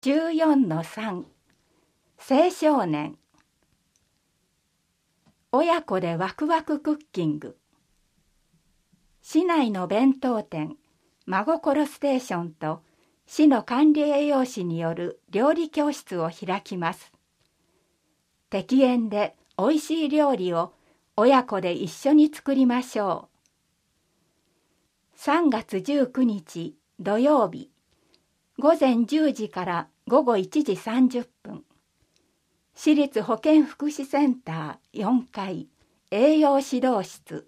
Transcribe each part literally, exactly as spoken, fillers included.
じゅうよんのさん 青少年。親子でワクワククッキング。市内の弁当店真心ステーションと市の管理栄養士による料理教室を開きます。適塩でおいしい料理を親子で一緒に作りましょう。さんがつじゅうくにち土曜日、ごぜんじゅうじからごごいちじさんじゅっぷん、市立保健福祉センターよんかい栄養指導室。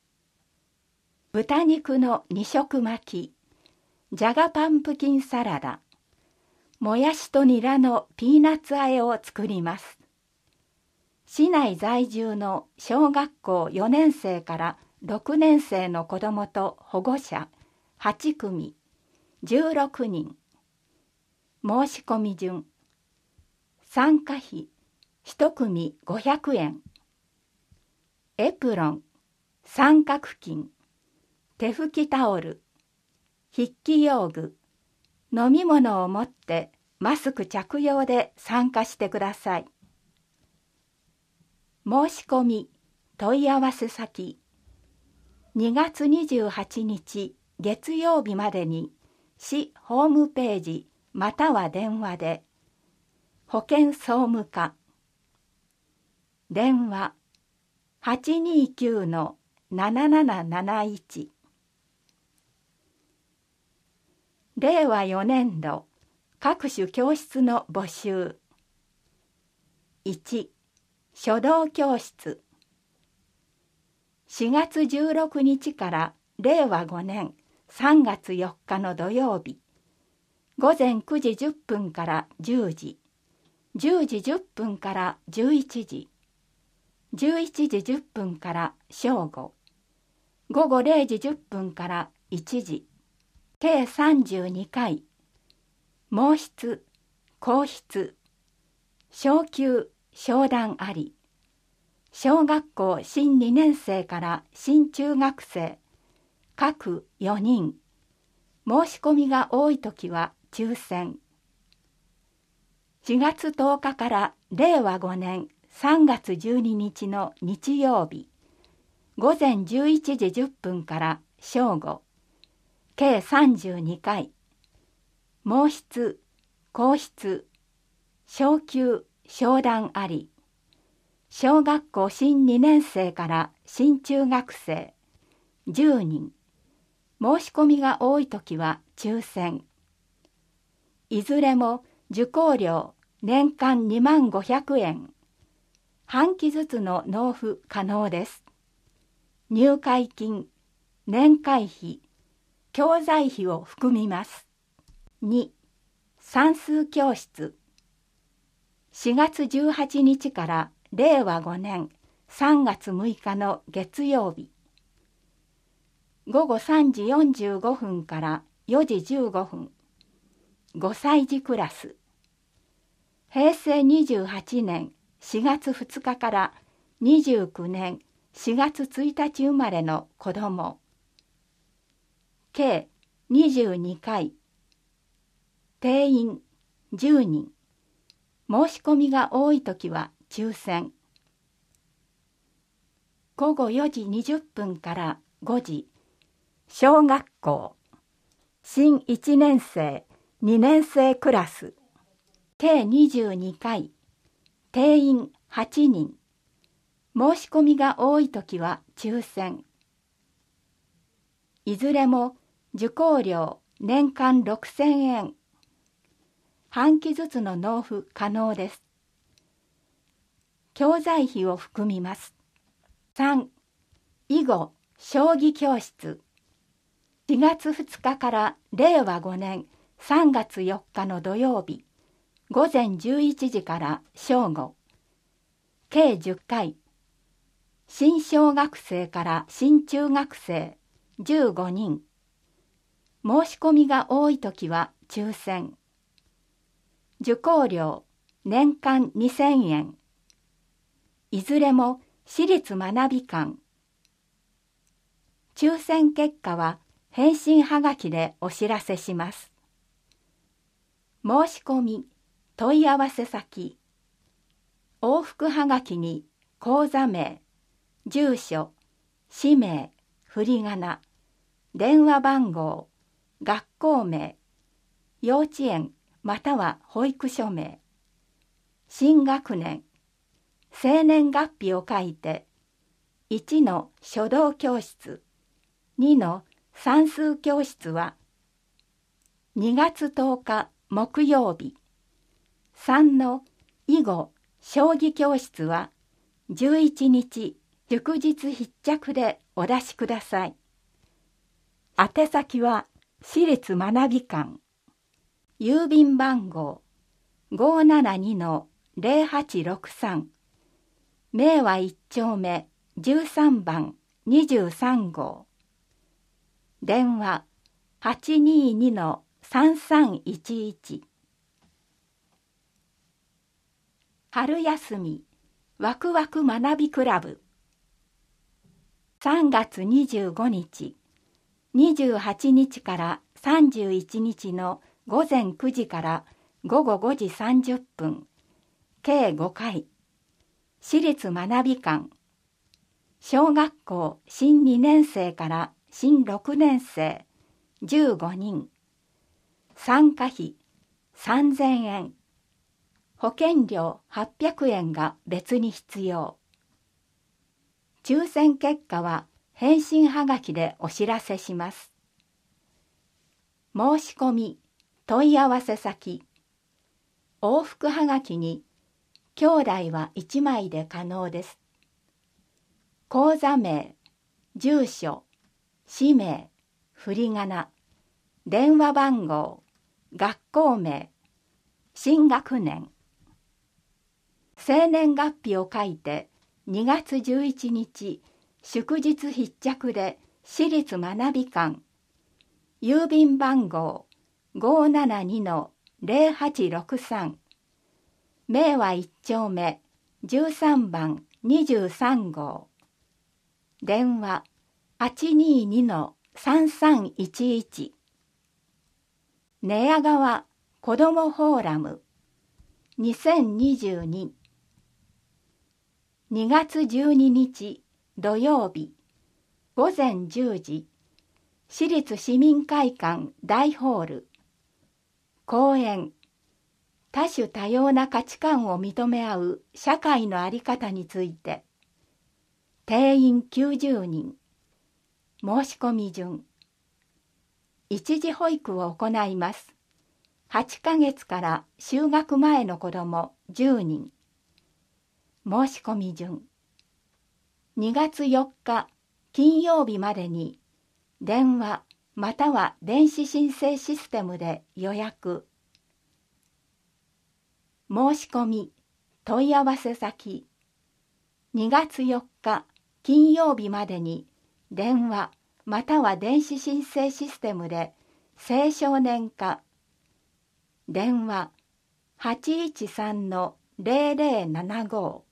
豚肉のにしょく巻き、じゃがパンプキンサラダ、もやしとニラのピーナッツ和えを作ります。市内在住の小学校よねんせいからろくねんせいの子どもと保護者はちくみ、じゅうろくにん。申し込み順。参加費いちくみごひゃくえん。エプロン、三角巾、手拭きタオル、筆記用具、飲み物を持ってマスク着用で参加してください。申し込み、問い合わせ先、にがつにじゅうはちにち月曜日までに市ホームページまたは電話で、保健総務課、電話 はちにきゅうのなななななないち。れいわよねんど各種教室の募集。いち、書道教室。しがつじゅうろくにちかられいわごねんさんがつよっかの土曜日、ごぜんくじじゅっぷんからじゅうじ、じゅうじじゅっぷんからじゅういちじ、じゅういちじじゅっぷんから正午、ごごれいじじゅっぷんからいちじ、計さんじゅうにかい。毛筆、硬筆、小級、商談あり。小学校新にねんせいから新中学生、各よにん。申し込みが多いときは抽選。しがつとおかかられいわごねんさんがつじゅうににちの日曜日、ごぜんじゅういちじじゅっぷんから正午、計さんじゅうにかい。毛筆、硬筆、小級、商談あり。小学校新にねんせいから新中学生じゅうにん。申し込みが多いときは抽選。いずれも受講料年間にまんごひゃくえん。半期ずつの納付可能です。入会金、年会費、教材費を含みます。に、算数教室。しがつじゅうはちにちかられいわごねんさんがつむいかの月曜日、ごごさんじよんじゅうごふんからよじじゅうごふん、ごさいじクラス。へいせいにじゅうはちねんしがつふつかからにじゅうくねんしがつついたち生まれの子ども。計にじゅうにかい。定員じゅうにん。申し込みが多いときは抽選。ごごよじにじゅっぷんからごじ、小学校新いちねんせいにねんせいクラス。計にじゅうにかい。定員はちにん。申し込みが多いときは抽選。いずれも受講料年間ろくせんえん。半期ずつの納付可能です。教材費を含みます。さん、囲碁将棋教室。しがつふつかかられいわごねんさんがつよっかの土曜日、ごぜんじゅういちじから正午、計じゅっかい。新小学生から新中学生じゅうごにん。申し込みが多いときは抽選。受講料年間にせんえん。いずれも私立学び館。抽選結果は返信はがきでお知らせします。 申し込み問い合わせ先、往復はがきに口座名、住所、氏名、振り仮名、電話番号、学校名、幼稚園または保育所名、新学年、生年月日を書いて、いちの書道教室、にの算数教室はにがつとおか木曜日、さんの囲碁将棋教室はじゅういちにち祝日必着でお出しください。宛先は私立学び館、郵便番号 ごーななにのぜろはちろくさん、明和いっ丁目じゅうさんばんにじゅうさん号、電話 はちにーにのさんさんいちいち。春休みワクワク学びクラブ、さんがつにじゅうごにち、にじゅうはちにちからさんじゅういちにちのごぜんくじからごごごじさんじゅっぷん、計ごかい、私立学び館、小学校新にねんせいから新ろくねんせいじゅうごにん、参加費さんぜんえん、保険料はっぴゃくえんが別に必要。抽選結果は返信はがきでお知らせします。申し込み問い合わせ先、往復はがきに兄弟はいちまいで可能です。口座名、住所、氏名、振り仮名、電話番号、学校名、新学年、生年月日を書いてにがつじゅういちにち祝日必着で私立学び館、郵便番号 ごーななにのぜろはちろくさん、明和いっ丁目じゅうさんばんにじゅうさん号、電話 はちにーにのさんさんいちいち。寝屋川子どもフォーラムにせんにじゅうに、にがつじゅうににち土曜日ごぜんじゅうじ、私立市民会館大ホール、講演、多種多様な価値観を認め合う社会の在り方について、定員きゅうじゅうにん、申し込み順、一時保育を行います。はちかげつから就学前の子どもじゅうにん、申し込み順、にがつよっか金曜日までに電話または電子申請システムで予約。申し込み問い合わせ先、にがつよっか金曜日までに電話または電子申請システムで青少年課、電話 はちいちさんのぜろぜろななご